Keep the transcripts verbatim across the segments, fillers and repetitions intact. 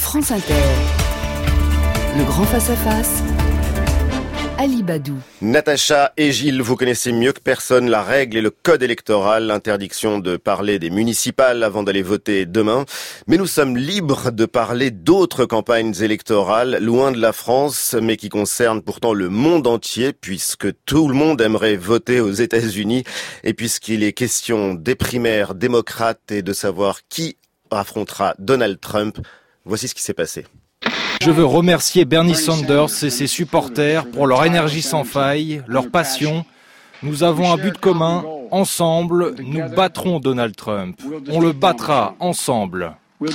France Inter, le grand face-à-face, Ali Badou. Natacha et Gilles, vous connaissez mieux que personne la règle et le code électoral, l'interdiction de parler des municipales avant d'aller voter demain. Mais nous sommes libres de parler d'autres campagnes électorales, loin de la France, mais qui concernent pourtant le monde entier, puisque tout le monde aimerait voter aux États-Unis, et puisqu'il est question des primaires démocrates et de savoir qui affrontera Donald Trump. Voici ce qui s'est passé. Je veux remercier Bernie Sanders et ses supporters pour leur énergie sans faille, leur passion. Nous avons un but commun. Ensemble, nous battrons Donald Trump. On le battra ensemble.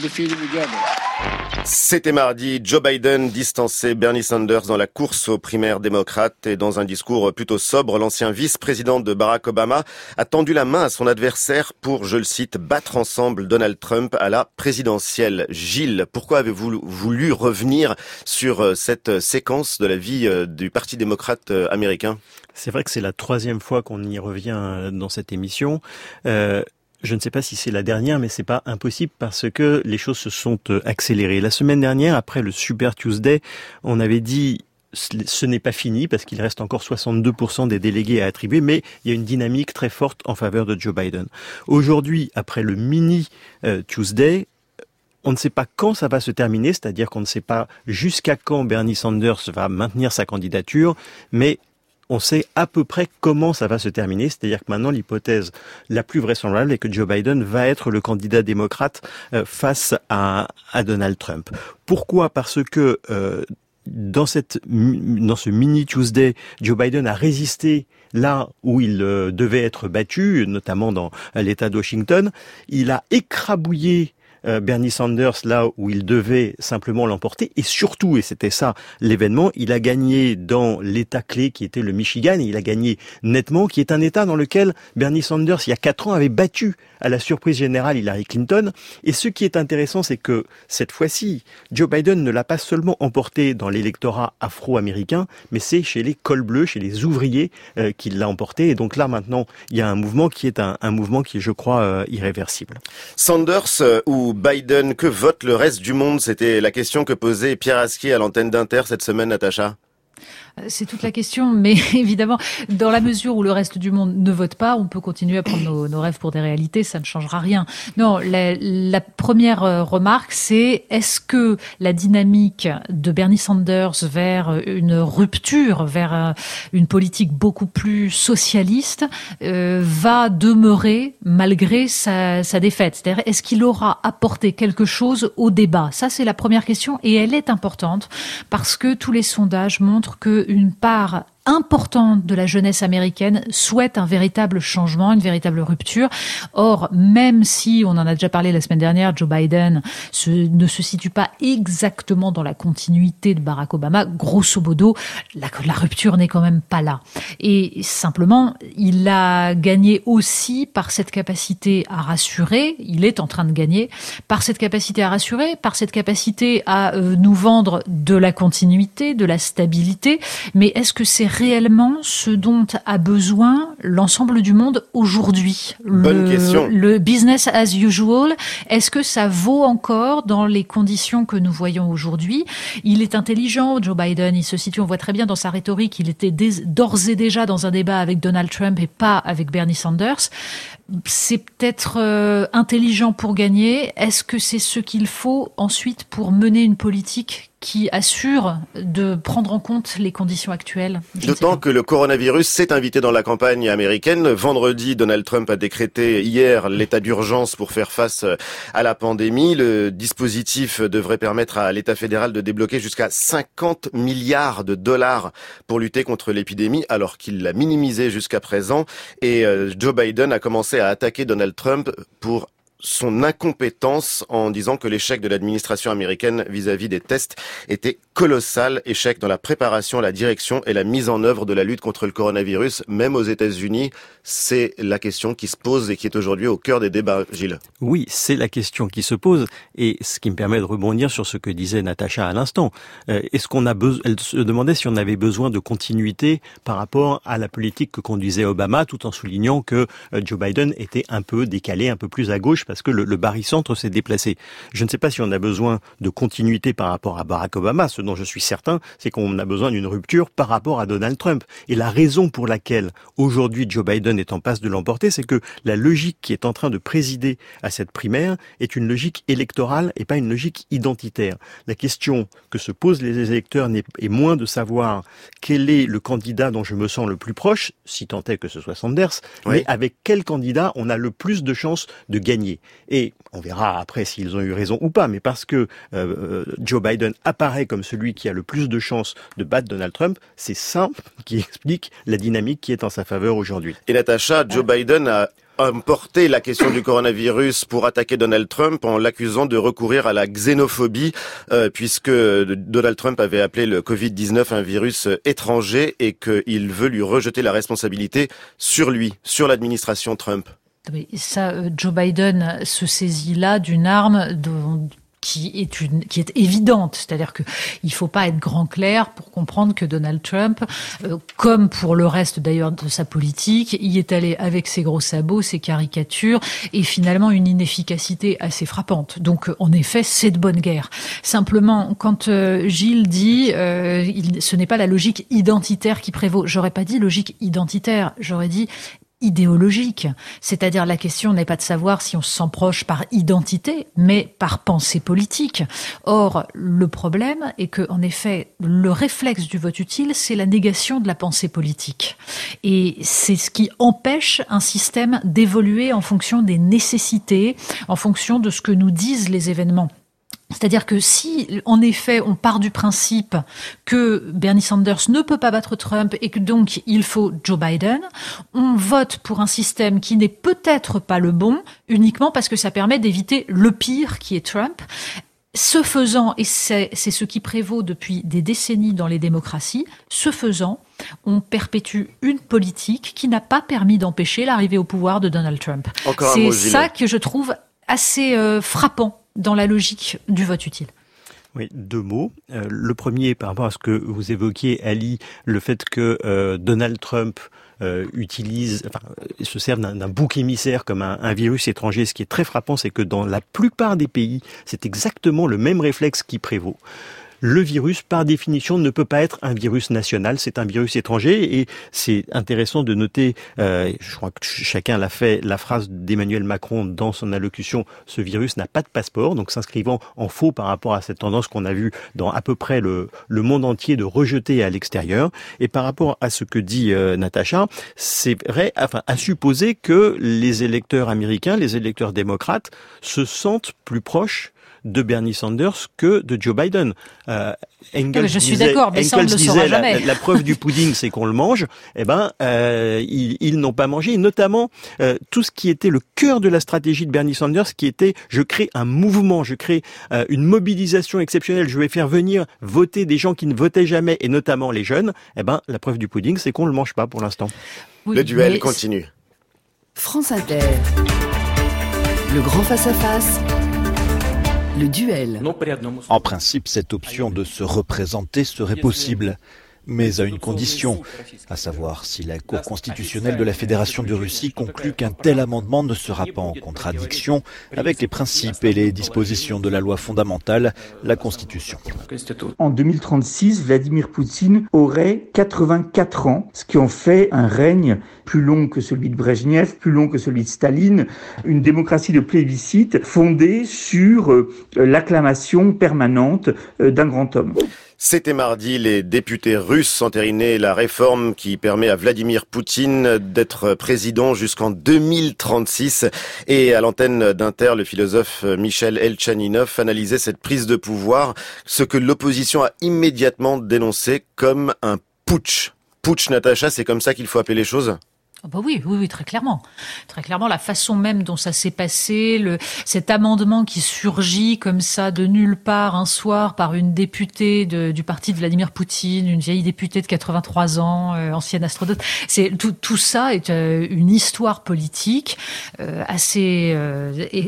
C'était mardi, Joe Biden distançait Bernie Sanders dans la course aux primaires démocrates et dans un discours plutôt sobre, l'ancien vice-président de Barack Obama a tendu la main à son adversaire pour, je le cite, battre ensemble Donald Trump à la présidentielle. Gilles, pourquoi avez-vous voulu revenir sur cette séquence de la vie du Parti démocrate américain ? C'est vrai que c'est la troisième fois qu'on y revient dans cette émission. Euh, Je ne sais pas si c'est la dernière, mais c'est pas impossible parce que les choses se sont accélérées. La semaine dernière, après le Super Tuesday, on avait dit ce n'est pas fini parce qu'il reste encore soixante-deux pour cent des délégués à attribuer, mais il y a une dynamique très forte en faveur de Joe Biden. Aujourd'hui, après le mini Tuesday, on ne sait pas quand ça va se terminer, c'est-à-dire qu'on ne sait pas jusqu'à quand Bernie Sanders va maintenir sa candidature, mais on sait à peu près comment ça va se terminer, c'est-à-dire que maintenant l'hypothèse la plus vraisemblable est que Joe Biden va être le candidat démocrate euh, face à, à Donald Trump. Pourquoi ? Parce que euh, dans cette dans ce mini Tuesday, Joe Biden a résisté là où il euh, devait être battu, notamment dans l'État de Washington. Il a écrabouillé Bernie Sanders là où il devait simplement l'emporter, et surtout, et c'était ça l'événement, il a gagné dans l'État clé qui était le Michigan, et il a gagné nettement, qui est un État dans lequel Bernie Sanders il y a quatre ans avait battu à la surprise générale Hillary Clinton. Et ce qui est intéressant, c'est que cette fois-ci, Joe Biden ne l'a pas seulement emporté dans l'électorat afro-américain, mais c'est chez les cols bleus, chez les ouvriers euh, qu'il l'a emporté. Et donc là maintenant, il y a un mouvement qui est un, un mouvement qui est, je crois, euh, irréversible. Sanders euh, ou Biden, que vote le reste du monde ? C'était la question que posait Pierre Asquier à l'antenne d'Inter cette semaine, Natacha. C'est toute la question, mais évidemment, dans la mesure où le reste du monde ne vote pas, on peut continuer à prendre nos, nos rêves pour des réalités, ça ne changera rien. Non, la, la première remarque, c'est est-ce que la dynamique de Bernie Sanders vers une rupture, vers une politique beaucoup plus socialiste, euh, va demeurer malgré sa, sa défaite ? C'est-à-dire, est-ce qu'il aura apporté quelque chose au débat ? Ça, c'est la première question, et elle est importante parce que tous les sondages montrent que une part importante de la jeunesse américaine souhaite un véritable changement, une véritable rupture. Or, même si, on en a déjà parlé la semaine dernière, Joe Biden se, ne se situe pas exactement dans la continuité de Barack Obama, grosso modo, la, la rupture n'est quand même pas là. Et simplement, il a gagné aussi par cette capacité à rassurer, il est en train de gagner, par cette capacité à rassurer, par cette capacité à euh, nous vendre de la continuité, de la stabilité. Mais est-ce que c'est réellement ce dont a besoin l'ensemble du monde aujourd'hui ? Bonne le, question. Le business as usual, est-ce que ça vaut encore dans les conditions que nous voyons aujourd'hui ? Il est intelligent, Joe Biden, il se situe, on voit très bien dans sa rhétorique, il était dès, d'ores et déjà dans un débat avec Donald Trump et pas avec Bernie Sanders. C'est peut-être euh, intelligent pour gagner. Est-ce que c'est ce qu'il faut ensuite pour mener une politique qui assure de prendre en compte les conditions actuelles ? D'autant que le coronavirus s'est invité dans la campagne américaine. Vendredi, Donald Trump a décrété hier l'état d'urgence pour faire face à la pandémie. Le dispositif devrait permettre à l'État fédéral de débloquer jusqu'à cinquante milliards de dollars pour lutter contre l'épidémie, alors qu'il l'a minimisé jusqu'à présent. Et Joe Biden a commencé à attaquer Donald Trump pour son incompétence en disant que l'échec de l'administration américaine vis-à-vis des tests était colossal. Échec dans la préparation, la direction et la mise en œuvre de la lutte contre le coronavirus, même aux États-Unis. C'est la question qui se pose et qui est aujourd'hui au cœur des débats, Gilles. Oui, c'est la question qui se pose, et ce qui me permet de rebondir sur ce que disait Natacha à l'instant. Euh, est-ce qu'on a besoin, elle se demandait si on avait besoin de continuité par rapport à la politique que conduisait Obama, tout en soulignant que euh, Joe Biden était un peu décalé, un peu plus à gauche, parce que le, le barycentre s'est déplacé. Je ne sais pas si on a besoin de continuité par rapport à Barack Obama. Ce dont je suis certain, c'est qu'on a besoin d'une rupture par rapport à Donald Trump. Et la raison pour laquelle aujourd'hui Joe Biden est en passe de l'emporter, c'est que la logique qui est en train de présider à cette primaire est une logique électorale et pas une logique identitaire. La question que se posent les électeurs est moins de savoir quel est le candidat dont je me sens le plus proche, si tant est que ce soit Sanders, oui. mais avec quel candidat on a le plus de chances de gagner. Et on verra après s'ils ont eu raison ou pas, mais parce que euh, Joe Biden apparaît comme celui qui a le plus de chances de battre Donald Trump, c'est ça qui explique la dynamique qui est en sa faveur aujourd'hui. Et Natacha, Joe Biden a emporté la question du coronavirus pour attaquer Donald Trump en l'accusant de recourir à la xénophobie, euh, puisque Donald Trump avait appelé le covid dix-neuf un virus étranger et qu'il veut lui rejeter la responsabilité sur lui, sur l'administration Trump. Mais ça, Joe Biden se saisit là d'une arme dont qui est une, qui est évidente. C'est-à-dire que il faut pas être grand clair pour comprendre que Donald Trump, euh, comme pour le reste d'ailleurs de sa politique, y est allé avec ses gros sabots, ses caricatures et finalement une inefficacité assez frappante. Donc, en effet, c'est de bonne guerre. Simplement, quand euh, Gilles dit, euh, il, ce n'est pas la logique identitaire qui prévaut. J'aurais pas dit logique identitaire. J'aurais dit idéologique. C'est-à-dire la question n'est pas de savoir si on se sent proche par identité, mais par pensée politique. Or, le problème est que, en effet, le réflexe du vote utile, c'est la négation de la pensée politique. Et c'est ce qui empêche un système d'évoluer en fonction des nécessités, en fonction de ce que nous disent les événements. C'est-à-dire que si, en effet, on part du principe que Bernie Sanders ne peut pas battre Trump et que donc il faut Joe Biden, on vote pour un système qui n'est peut-être pas le bon, uniquement parce que ça permet d'éviter le pire qui est Trump. Ce faisant, et c'est, c'est ce qui prévaut depuis des décennies dans les démocraties, ce faisant, on perpétue une politique qui n'a pas permis d'empêcher l'arrivée au pouvoir de Donald Trump. Encore c'est un mot, ça Gilles. que je trouve assez euh, frappant dans la logique du vote utile. Oui, deux mots. Euh, le premier, par rapport à ce que vous évoquiez, Ali, le fait que euh, Donald Trump euh, utilise, enfin, se serve d'un, d'un bouc émissaire comme un, un virus étranger. Ce qui est très frappant, c'est que dans la plupart des pays, c'est exactement le même réflexe qui prévaut. Le virus, par définition, ne peut pas être un virus national, c'est un virus étranger. Et c'est intéressant de noter, euh, je crois que chacun l'a fait, la phrase d'Emmanuel Macron dans son allocution, ce virus n'a pas de passeport, donc s'inscrivant en faux par rapport à cette tendance qu'on a vue dans à peu près le, le monde entier de rejeter à l'extérieur. Et par rapport à ce que dit euh, Natacha, c'est vrai, enfin, à supposer que les électeurs américains, les électeurs démocrates, se sentent plus proches de Bernie Sanders que de Joe Biden. Euh, Engels je suis disait, d'accord, mais ça on ne le saura jamais. La, la preuve du pudding, c'est qu'on le mange. Eh ben, euh, ils, ils n'ont pas mangé. Et notamment euh, tout ce qui était le cœur de la stratégie de Bernie Sanders, qui était je crée un mouvement, je crée euh, une mobilisation exceptionnelle. Je vais faire venir voter des gens qui ne votaient jamais, et notamment les jeunes. Eh ben, la preuve du pudding, c'est qu'on le mange pas pour l'instant. Oui, le duel continue. France Inter. Le grand face-à-face. Le duel. En principe, cette option de se représenter serait possible, mais à une condition, à savoir si la Cour constitutionnelle de la Fédération de Russie conclut qu'un tel amendement ne sera pas en contradiction avec les principes et les dispositions de la loi fondamentale, la Constitution. En deux mille trente-six, Vladimir Poutine aurait quatre-vingt-quatre ans, ce qui en fait un règne plus long que celui de Brejnev, plus long que celui de Staline, une démocratie de plébiscite fondée sur euh, l'acclamation permanente euh, d'un grand homme. C'était mardi, les députés russes entérinaient la réforme qui permet à Vladimir Poutine d'être président jusqu'en deux mille trente-six. Et à l'antenne d'Inter, le philosophe Michel Elchaninov analysait cette prise de pouvoir, ce que l'opposition a immédiatement dénoncé comme un putsch. Putsch, Natacha, c'est comme ça qu'il faut appeler les choses ? Oh bah oui, oui, oui, très clairement. Très clairement, la façon même dont ça s'est passé, le, cet amendement qui surgit comme ça de nulle part un soir par une députée de, du parti de Vladimir Poutine, une vieille députée de quatre-vingt-trois ans, euh, ancienne astronaute. C'est tout, tout ça est euh, une histoire politique euh, assez euh, et,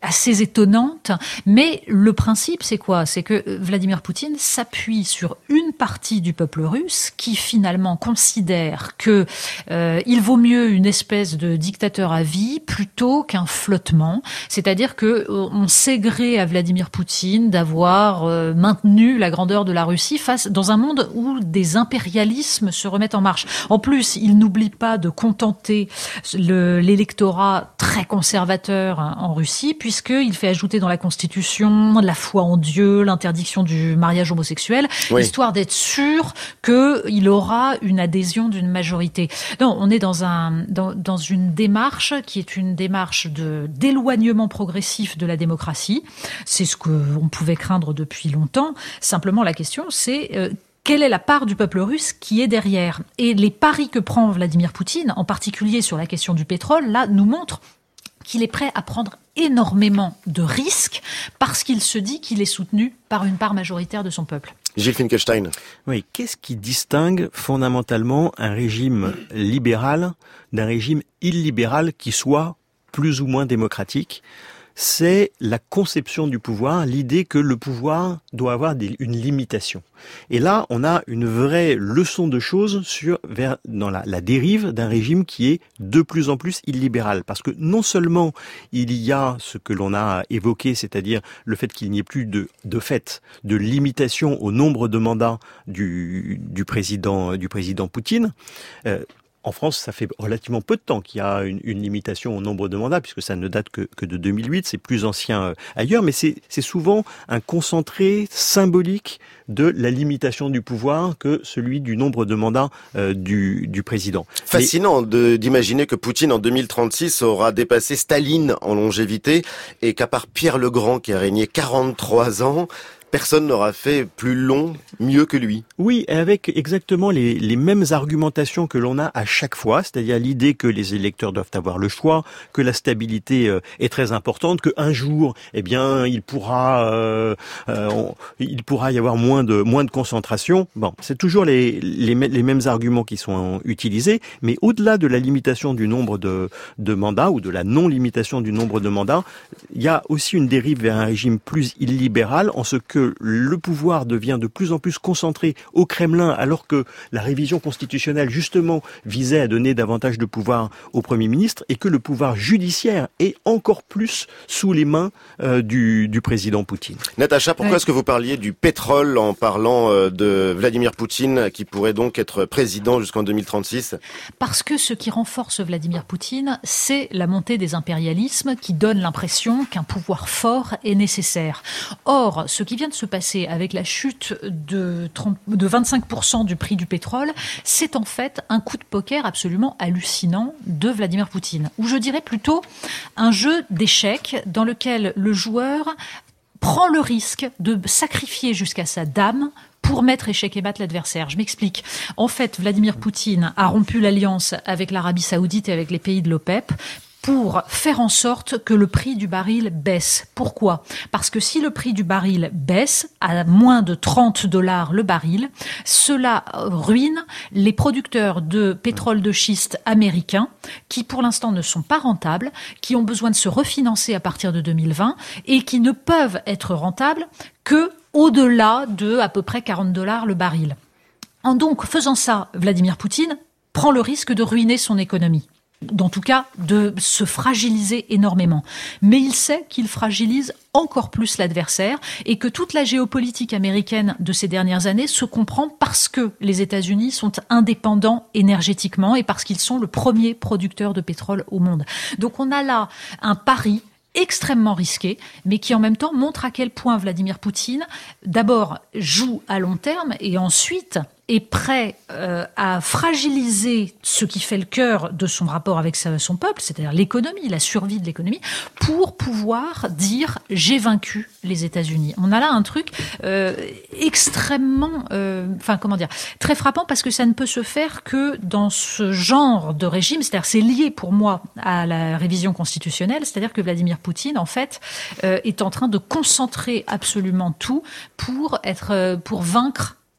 assez étonnante, mais le principe, c'est quoi? C'est que Vladimir Poutine s'appuie sur une partie du peuple russe qui finalement considère que euh, il vaut mieux une espèce de dictateur à vie plutôt qu'un flottement. C'est-à-dire que on sait gré à Vladimir Poutine d'avoir euh, maintenu la grandeur de la Russie face dans un monde où des impérialismes se remettent en marche. En plus, il n'oublie pas de contenter le, l'électorat très conservateur hein, en Russie, puis puisqu'il fait ajouter dans la Constitution la foi en Dieu, l'interdiction du mariage homosexuel, oui. histoire d'être sûr qu'il aura une adhésion d'une majorité. Non, on est dans, un, dans, dans une démarche qui est une démarche de, d'éloignement progressif de la démocratie. C'est ce qu'on pouvait craindre depuis longtemps. Simplement, la question, c'est... Euh, quelle est la part du peuple russe qui est derrière? Et les paris que prend Vladimir Poutine, en particulier sur la question du pétrole, là, nous montrent qu'il est prêt à prendre énormément de risques parce qu'il se dit qu'il est soutenu par une part majoritaire de son peuple. Gilles Finkelstein. Oui, qu'est-ce qui distingue fondamentalement un régime libéral d'un régime illibéral qui soit plus ou moins démocratique? C'est la conception du pouvoir, l'idée que le pouvoir doit avoir des, une limitation. Et là, on a une vraie leçon de choses sur vers dans la, la dérive d'un régime qui est de plus en plus illibéral. Parce que non seulement il y a ce que l'on a évoqué, c'est-à-dire le fait qu'il n'y ait plus de, de fait de limitation au nombre de mandats du, du président, du président Poutine. Euh, En France, ça fait relativement peu de temps qu'il y a une, une limitation au nombre de mandats, puisque ça ne date que, que de deux mille huit, c'est plus ancien euh, ailleurs, mais c'est, c'est souvent un concentré symbolique de la limitation du pouvoir que celui du nombre de mandats euh, du, du président. Fascinant mais... de, d'imaginer que Poutine, en deux mille trente-six, aura dépassé Staline en longévité, et qu'à part Pierre le Grand, qui a régné quarante-trois ans, personne n'aura fait plus long, mieux que lui. Oui, avec exactement les, les mêmes argumentations que l'on a à chaque fois, c'est-à-dire l'idée que les électeurs doivent avoir le choix, que la stabilité euh, est très importante, qu'un jour, eh bien, il pourra, euh, euh, on, il pourra y avoir moins de moins de concentration. Bon, c'est toujours les, les les mêmes arguments qui sont utilisés, mais au-delà de la limitation du nombre de de mandats ou de la non-limitation du nombre de mandats, il y a aussi une dérive vers un régime plus illibéral, en ce que le pouvoir devient de plus en plus concentré au Kremlin, alors que la révision constitutionnelle, justement, visait à donner davantage de pouvoir au Premier ministre, et que le pouvoir judiciaire est encore plus sous les mains euh, du, du président Poutine. Natacha, pourquoi oui. est-ce que vous parliez du pétrole en parlant euh, de Vladimir Poutine, qui pourrait donc être président jusqu'en deux mille trente-six? Parce que ce qui renforce Vladimir Poutine, c'est la montée des impérialismes qui donne l'impression qu'un pouvoir fort est nécessaire. Or, ce qui vient de se passer avec la chute de, trente, de vingt-cinq pour cent du prix du pétrole, c'est en fait un coup de poker absolument hallucinant de Vladimir Poutine. Ou je dirais plutôt un jeu d'échecs dans lequel le joueur prend le risque de sacrifier jusqu'à sa dame pour mettre échec et mat l'adversaire. Je m'explique. En fait, Vladimir Poutine a rompu l'alliance avec l'Arabie Saoudite et avec les pays de l'OPEP pour faire en sorte que le prix du baril baisse. Pourquoi ? Parce que si le prix du baril baisse à moins de trente dollars le baril, cela ruine les producteurs de pétrole de schiste américains qui, pour l'instant, ne sont pas rentables, qui ont besoin de se refinancer à partir de deux mille vingt et qui ne peuvent être rentables que au-delà de à peu près quarante dollars le baril. En donc faisant ça, Vladimir Poutine prend le risque de ruiner son économie. En tout cas, de se fragiliser énormément. Mais il sait qu'il fragilise encore plus l'adversaire et que toute la géopolitique américaine de ces dernières années se comprend parce que les États-Unis sont indépendants énergétiquement et parce qu'ils sont le premier producteur de pétrole au monde. Donc on a là un pari extrêmement risqué, mais qui en même temps montre à quel point Vladimir Poutine, d'abord, joue à long terme et ensuite est prêt euh, à fragiliser ce qui fait le cœur de son rapport avec sa, son peuple, c'est-à-dire l'économie, la survie de l'économie, pour pouvoir dire « j'ai vaincu les États-Unis ». On a là un truc euh, extrêmement, euh, enfin comment dire, très frappant parce que ça ne peut se faire que dans ce genre de régime, c'est-à-dire c'est lié pour moi à la révision constitutionnelle, c'est-à-dire que Vladimir Poutine, en fait, euh, est en train de concentrer absolument tout pour être, euh, pour vaincre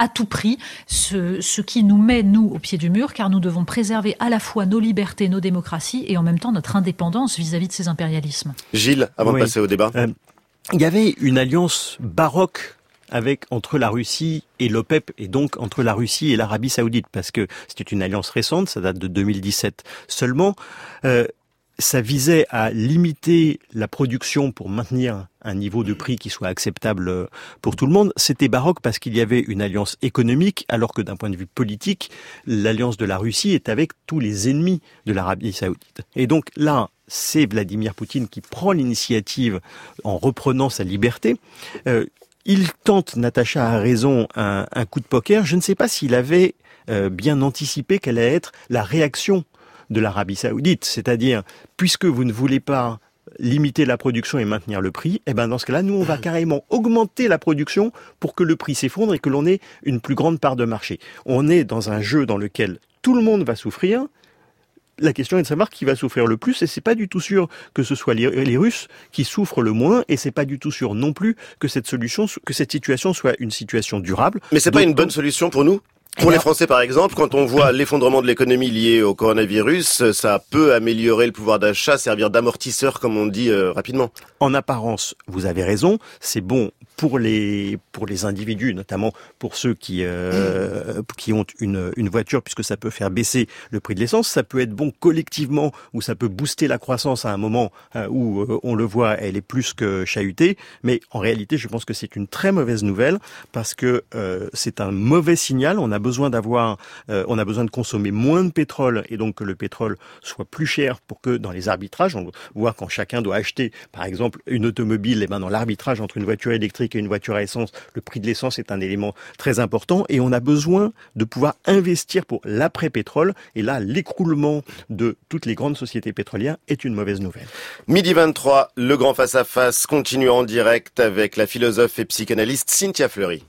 à tout prix ce, ce qui nous met, nous, au pied du mur, car nous devons préserver à la fois nos libertés, nos démocraties et en même temps notre indépendance vis-à-vis de ces impérialismes. Gilles, avant oui. de passer au débat. Euh, il y avait une alliance baroque avec entre la Russie et l'OPEP, et donc entre la Russie et l'Arabie Saoudite, parce que c'était une alliance récente, ça date de deux mille dix-sept seulement. Euh, ça visait à limiter la production pour maintenir un niveau de prix qui soit acceptable pour tout le monde. C'était baroque parce qu'il y avait une alliance économique, alors que d'un point de vue politique, l'alliance de la Russie est avec tous les ennemis de l'Arabie Saoudite. Et donc là, c'est Vladimir Poutine qui prend l'initiative en reprenant sa liberté. Euh, il tente, Natacha a raison, un, un coup de poker. Je ne sais pas s'il avait euh, bien anticipé quelle allait être la réaction de l'Arabie Saoudite, c'est-à-dire, puisque vous ne voulez pas limiter la production et maintenir le prix, eh ben dans ce cas-là, nous, on va carrément augmenter la production pour que le prix s'effondre et que l'on ait une plus grande part de marché. On est dans un jeu dans lequel tout le monde va souffrir. La question est de savoir qui va souffrir le plus, et c'est pas du tout sûr que ce soit les, les Russes qui souffrent le moins, et c'est pas du tout sûr non plus que cette solution, que cette situation soit une situation durable. Mais c'est Donc, pas une bonne solution pour nous ? Pour les Français, par exemple, quand on voit l'effondrement de l'économie lié au coronavirus, ça peut améliorer le pouvoir d'achat, servir d'amortisseur, comme on dit euh, rapidement. En apparence, vous avez raison, c'est bon pour les pour les individus, notamment pour ceux qui euh, qui ont une une voiture, puisque ça peut faire baisser le prix de l'essence. Ça peut être bon collectivement, ou ça peut booster la croissance à un moment euh, où euh, on le voit, elle est plus que chahutée. Mais en réalité, je pense que c'est une très mauvaise nouvelle, parce que euh, c'est un mauvais signal. On a besoin d'avoir, euh, on a besoin de consommer moins de pétrole, et donc que le pétrole soit plus cher, pour que dans les arbitrages, on voit quand chacun doit acheter, par exemple, une automobile, et ben dans l'arbitrage entre une voiture électrique et une voiture à essence, le prix de l'essence est un élément très important, et on a besoin de pouvoir investir pour l'après-pétrole, et là, l'écroulement de toutes les grandes sociétés pétrolières est une mauvaise nouvelle. Midi vingt-trois, le grand face-à-face continue en direct avec la philosophe et psychanalyste Cynthia Fleury.